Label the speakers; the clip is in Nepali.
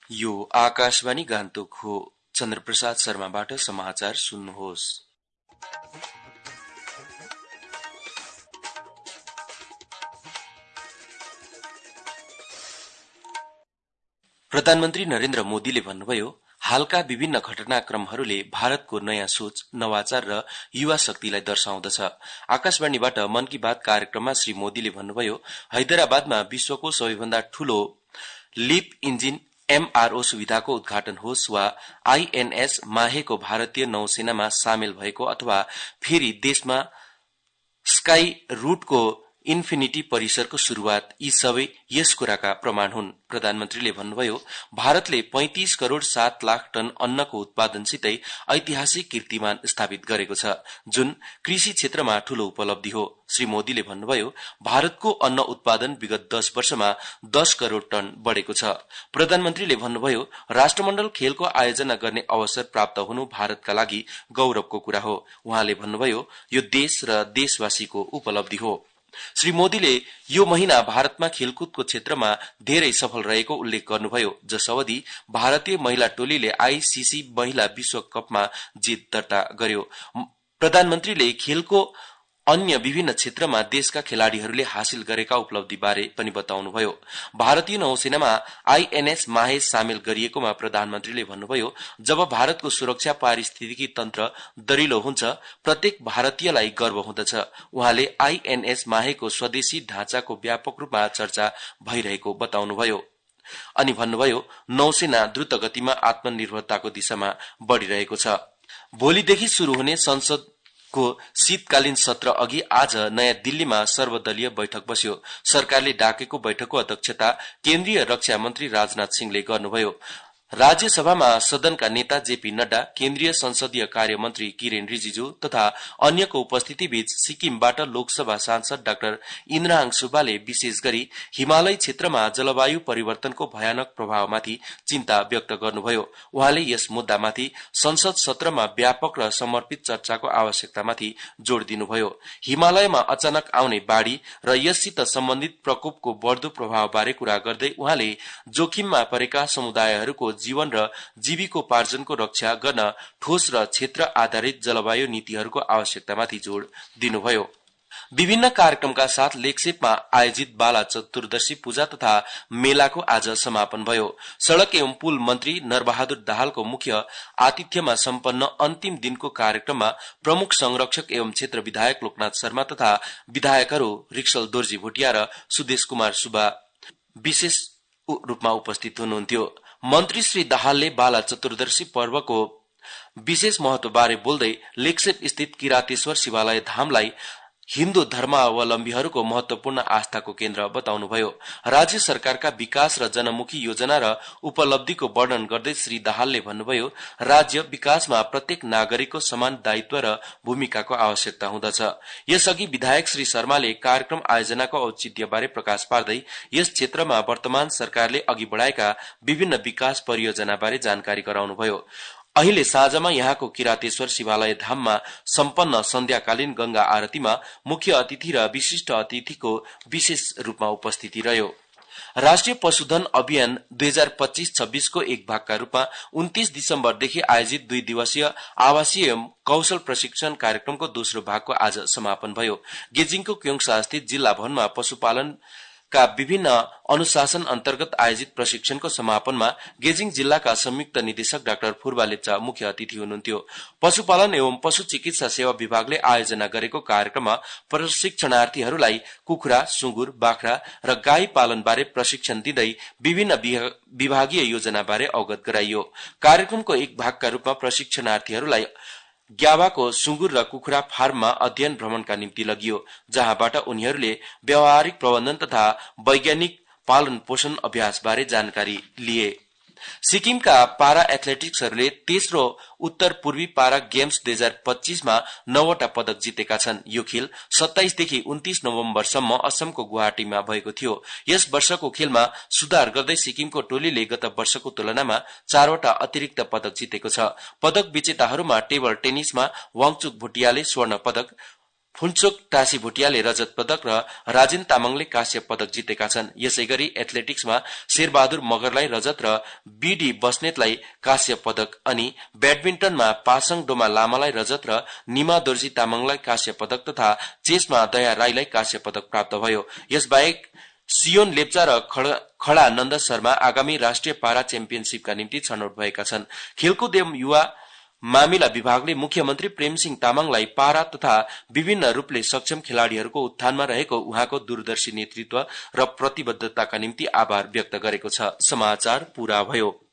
Speaker 1: यो आकाशवाणी गान्तोक हो। चन्द्रप्रसाद शर्माबाट समाचार सुन्नुहोस्। प्रधानमन्त्री नरेन्द्र मोदीले भन्नुभयो, हालका विभिन्न घटनाक्रमहरूले भारतको नयाँ सोच, नवाचार र युवा शक्तिलाई दर्शाउँदछ। आकाशवाणीबाट मन की बात कार्यक्रममा श्री मोदीले भन्नुभयो, हैदराबादमा विश्वको सबैभन्दा ठूलो लिप इन्जिन एमआरओ सुविधाको उद्घाटन होस् वा आईएनएस माहेको भारतीय नौसेनामा सामेल भएको अथवा फेरि देशमा स्काई रूटको इन्फिनिटी परिसरको शुरूआत, यी सबै यस कुराका प्रमाण हुन्। प्रधानमन्त्रीले भन्नुभयो, भारतले 35 करोड़ 7 लाख टन अन्नको उत्पादनसितै ऐतिहासिक कीर्तिमान स्थापित गरेको छ, जुन कृषि क्षेत्रमा ठूलो उपलब्धि हो। श्री मोदीले भन्नुभयो, भारतको अन्न उत्पादन विगत 10 वर्षमा 10 करोड़ टन बढेको छ। प्रधानमन्त्रीले भन्नुभयो, राष्ट्रमण्डल खेलको आयोजना गर्ने अवसर प्राप्त हुनु भारतका लागि गौरवको कुरा हो। उहाँले भन्नुभयो, यो देश र देशवासीको उपलब्धि हो। श्री मोदीले यो महिना भारतमा खेलकुदको क्षेत्रमा धेरै सफल रहेको उल्लेख गर्नुभयो, जस अवधि भारतीय महिला टोलीले आईसीसी महिला विश्वकपमा जित दर्ता गर्यो। प्रधानमन्त्रीले खेलको अन्य विभिन्न क्षेत्रमा देशका खेलाड़ीहरूले हासिल गरेका उपलब्धि बारे पनि बताउनुभयो। भारतीय नौसेनामा आईएनएस माहे सामेल गरिएकोमा प्रधानमन्त्रीले भन्नुभयो, जब भारतको सुरक्षा पारिस्थितिकी तन्त्र दरिलो हुन्छ, प्रत्येक भारतीयलाई गर्व हुँदछ। उहाँले आईएनएस माहेको स्वदेशी ढाँचाको व्यापक रूपमा चर्चा भइरहेको बताउनुभयो अनि भन्नुभयो, नौसेना द्रुत गतिमा आत्मनिर्भरताको दिशामा बढ़िरहेको छ। भोलिदेखि शुरू हुने संसद को शीतकालीन सत्र अघि आज नयाँ दिल्लीमा सर्वदलीय बैठक बस्यो। सरकारले डाकेको बैठकको अध्यक्षता केन्द्रीय रक्षा मन्त्री राजनाथ सिंहले गर्नुभयो। राज्यसभामा सदनका नेता जेपी नड्डा, केन्द्रीय संसदीय कार्य मन्त्री किरेन रिजिजु तथा अन्यको उपस्थितिबीच सिक्किमबाट लोकसभा सांसद डाक्टर इन्द्रहाङ सुब्बाले विशेष गरी हिमालय क्षेत्रमा जलवायु परिवर्तनको भयानक प्रभावमाथि चिन्ता व्यक्त गर्नुभयो। उहाँले यस मुद्दामाथि संसद सत्रमा व्यापक र समर्पित चर्चाको आवश्यकतामाथि जोड़ दिनुभयो। हिमालयमा अचानक आउने बाढ़ी र यससित सम्बन्धित प्रकोपको बढ़दो प्रभावबारे कुरा गर्दै उहाँले जोखिममा परेका समुदायहरूको जीवन र जीविकोपार्जनको रक्षा गर्न ठोस र क्षेत्र आधारित जलवायु नीतिहरूको आवश्यकतामाथि जोड़ दिनुभयो। विभिन्न कार्यक्रमका साथ लेकसेपमा आयोजित बाला चतुर्दशी पूजा तथा मेलाको आज समापन भयो। सड़क एवं पुल मन्त्री नरबहादुर दाहालको मुख्य आतिथ्यमा सम्पन्न अन्तिम दिनको कार्यक्रममा प्रमुख संरक्षक एवं क्षेत्र विधायक लोकनाथ शर्मा तथा विधायकहरू रिक्सल दोर्जी भोटिया र सुदेश कुमार सुब्बा विशेष रूपमा उपस्थित हुनुहुन्थ्यो। मन्त्री श्री दाहालले बाला चतुर्दशी पर्वको विशेष महत्वबारे बोल्दै लेकसेप स्थित किरातेश्वर शिवालय धामलाई हिन्दू धर्मावलम्बीहरूको महत्वपूर्ण आस्थाको केन्द्र बताउनुभयो। राज्य सरकारका विकास र जनमुखी योजना र उपलब्धिको वर्णन गर्दै श्री दाहालले भन्नुभयो, राज्य विकासमा प्रत्येक नागरिकको समान दायित्व र भूमिकाको आवश्यकता हुँदछ। यसअघि विधायक श्री शर्माले कार्यक्रम आयोजनाको औचित्यबारे प्रकाश पार्दै यस क्षेत्रमा वर्तमान सरकारले अघि बढ़ाएका विभिन्न विकास परियोजनाबारे जानकारी गराउनुभयो। अहिले साँझमा यहाँको किरातेश्वर शिवालय धाममा सम्पन्न सन्ध्याकालीन गंगा आरतीमा मुख्य अतिथि र विशिष्ट अतिथिको विशेष रूपमा उपस्थिति रह्यो। राष्ट्रिय पशुधन अभियान 2025-26 को एक भागका रूपमा 29 दिसम्बरदेखि आयोजित 2 दिवसीय आवासीय एवं कौशल प्रशिक्षण कार्यक्रमको दोस्रो भागको आज समापन भयो। गेजिङको क्योङसा स्थित जिल्ला भवनमा पशुपालन का विभिन्न अनुशासन अन्तर्गत आयोजित प्रशिक्षणको समापनमा गेजिङ जिल्लाका संयुक्त निर्देशक डाक्टर फुर्बा लेप्चा मुख्य अतिथि हुनुहुन्थ्यो। पशुपालन एवं पशु चिकित्सा सेवा विभागले आयोजना गरेको कार्यक्रममा प्रशिक्षणार्थीहरूलाई कुखुरा, सुँगुर, बाख्रा र गाई पालनबारे प्रशिक्षण दिँदै विभिन्न विभागीय योजनाबारे अवगत गराइयो। कार्यक्रमको एक भागका रूपमा प्रशिक्षणार्थीहरूलाई ग्यावाको सुँगुर र कुखुरा फार्ममा अध्ययन भ्रमणका निम्ति लगियो, जहाँबाट उनीहरूले व्यावहारिक प्रबन्धन तथा वैज्ञानिक पालन पोषण अभ्यासबारे जानकारी लिए। सिक्किमका पारा एथलेटिक्सहरूले तेस्रो उत्तर पूर्वी पारा गेम्स 2025 मा 9 वटा पदक जितेका छन्। यो खेल 27 देखि 29 नोभेम्बरसम्म असमको गुवाहाटीमा भएको थियो। यस वर्षको खेलमा सुधार गर्दै सिक्किमको टोलीले गत वर्षको तुलनामा 4 वटा अतिरिक्त पदक जितेको छ। पदक विजेताहरूमा टेबल टेनिसमा वाङचुक भोटियाले स्वर्ण पदक, फुन्चोक टासी भोटियाले रजत पदक र राजेन तामाङले काँस्य पदक जितेका छन्। यसैगरी एथलेटिक्समा शेरबहादुर मगरलाई रजत र बीडी बस्नेतलाई काँस्य पदक अनि ब्याडमिन्टनमा पासाङ डोमा लामालाई रजत र निमा दोर्जी तामाङलाई काँस्य पदक तथा चेसमा दया राईलाई काँस्य पदक प्राप्त भयो। यसबाहेक सियोन लेप्चा र खडा नन्द शर्मा आगामी राष्ट्रिय पारा च्याम्पियनशीपका निम्ति छनौट भएका छन्। खेलकुद एवं युवा मामिला विभागले मुख्यमन्त्री प्रेमसिंह तामाङलाई पारा तथा विभिन्न रूपले सक्षम खेलाड़ीहरूको उत्थानमा रहेको उहाँको दूरदर्शी नेतृत्व र प्रतिबद्धताका निम्ति आभार व्यक्त गरेको छ। समाचार पूरा भयो।